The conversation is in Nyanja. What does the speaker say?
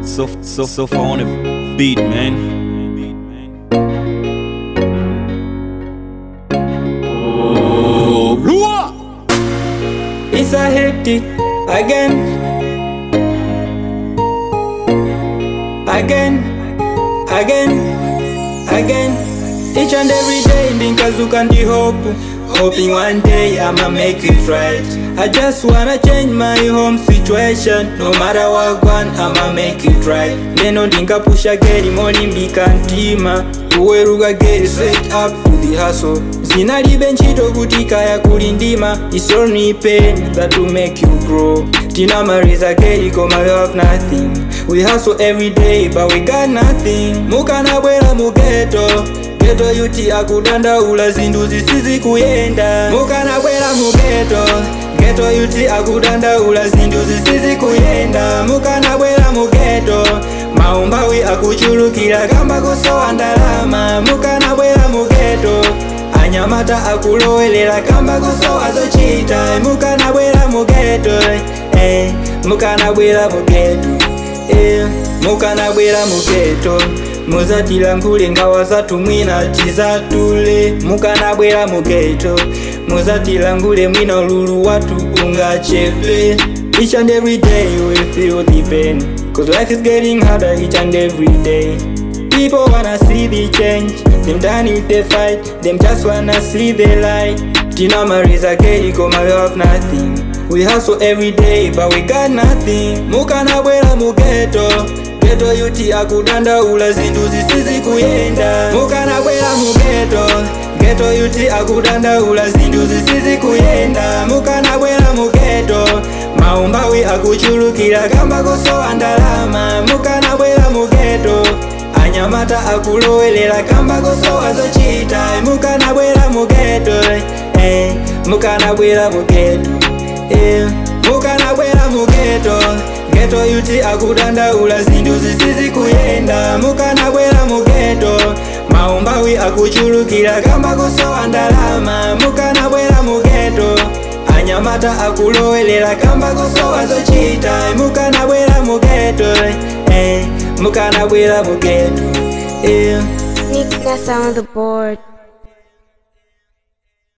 so far on the beat, man. It's a hectic again. Each and every day ndinkazuka ndi hope, hoping one day I'ma make it right. I just wanna change my home situation. No matter what one, I'ma make it right. Neno ndinkapusha geri molimbika ntima, kuweruka geri straight up to the hustle. Zinalibe ntchito kuti kaya kulindima. It's only pain that will make you grow. Tinamaliza geri koma we have nothing. We hustle every day but we got nothing. Mukanabwera mu ghetto, ghetto yuti akudandaula zinthu zisizi kuyenda. Mukanabwera mu ghetto yuti akudandaula zinthu zisizi kuyenda. Mukanabwera mu ghetto, maumbawi akuchulukira kamba kusowa ndalama. Mukanabwera mu ghetto, anyamata akulowelera kamba kusowa zochita. Mukanabwera mu ghetto, mukanabwera mu ghetto, mukanabwera mu ghetto, muzatilankhule ngawa zathu mwina tizatule. Mukanabwera mu ghetto, muzatilankhule mwina ululu wathu ungachepe. Each and every day we feel the pain, cause life is getting harder each and every day. People wanna see the change, them done with the fight, them just wanna see the light. Tinamaliza geri koma we have nothing. We hustle every day but we got nothing. Mukanabwera mu ghetto, ghetto yuti akudandaula zinthu zisizi kuyenda. Mukanabwera mu ghetto yuti akudandaula zinthu zisizi kuyenda. Mukanabwera mu ghetto, maumbawi akuchulukira kamba kusowa ndalama. Mukanabwera mu ghetto, anyamata akulowelera kamba kusowa zochita. Mukanabwera mu ghetto, mukanabwera mu ghetto, mukanabwera mu ghetto, ghetto yuti akudandaula zinthu zisizi kuyenda. Mukanabwera mu ghetto, maumbawi akuchulukira kamba kusowa ndalama. Mukanabwera mu ghetto, anyamata akulowelera kamba kusowa zochita. Mukanabwera mu ghetto, mukanabwera mu ghetto, Nick Nessa on the board.